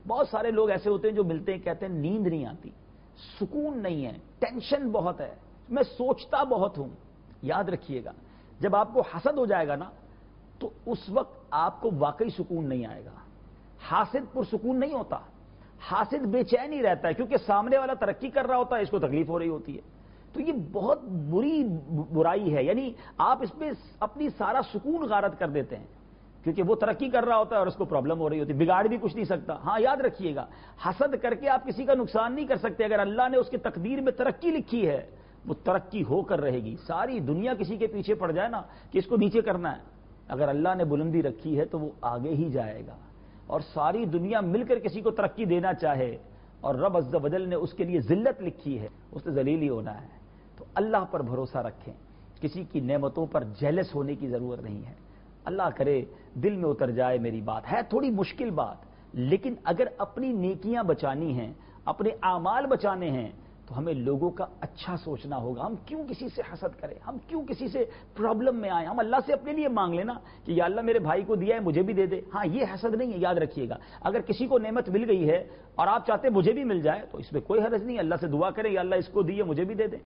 بہت سارے لوگ ایسے ہوتے ہیں جو ملتے ہیں کہتے ہیں نیند نہیں آتی، سکون نہیں ہے، ٹینشن بہت ہے، میں سوچتا بہت ہوں۔ یاد رکھیے گا، جب آپ کو حسد ہو جائے گا نا تو اس وقت آپ کو واقعی سکون نہیں آئے گا۔ حاسد پرسکون نہیں ہوتا، حاسد بے چین ہی رہتا ہے کیونکہ سامنے والا ترقی کر رہا ہوتا ہے، اس کو تکلیف ہو رہی ہوتی ہے۔ تو یہ بہت بری برائی ہے، یعنی آپ اس پہ اپنی سارا سکون غارت کر دیتے ہیں کیونکہ وہ ترقی کر رہا ہوتا ہے اور اس کو پرابلم ہو رہی ہوتی ہے، بگاڑ بھی کچھ نہیں سکتا۔ ہاں یاد رکھیے گا، حسد کر کے آپ کسی کا نقصان نہیں کر سکتے۔ اگر اللہ نے اس کی تقدیر میں ترقی لکھی ہے وہ ترقی ہو کر رہے گی۔ ساری دنیا کسی کے پیچھے پڑ جائے نا کہ اس کو نیچے کرنا ہے، اگر اللہ نے بلندی رکھی ہے تو وہ آگے ہی جائے گا۔ اور ساری دنیا مل کر کسی کو ترقی دینا چاہے اور رب عز و جل نے اس کے لیے ذلت لکھی ہے، اس نے ذلیل ہی ہونا ہے۔ تو اللہ پر بھروسہ رکھیں، کسی کی نعمتوں پر جیلس ہونے کی ضرورت نہیں ہے۔ اللہ کرے دل میں اتر جائے میری بات، ہے تھوڑی مشکل بات، لیکن اگر اپنی نیکیاں بچانی ہیں، اپنے اعمال بچانے ہیں تو ہمیں لوگوں کا اچھا سوچنا ہوگا۔ ہم کیوں کسی سے حسد کریں، ہم کیوں کسی سے پرابلم میں آئیں؟ ہم اللہ سے اپنے لیے مانگ لینا کہ یا اللہ میرے بھائی کو دیا ہے مجھے بھی دے دے۔ ہاں یہ حسد نہیں ہے، یاد رکھیے گا۔ اگر کسی کو نعمت مل گئی ہے اور آپ چاہتے مجھے بھی مل جائے تو اس میں کوئی حرج نہیں، اللہ سے دعا کریں یا اللہ اس کو دیے مجھے بھی دے دے۔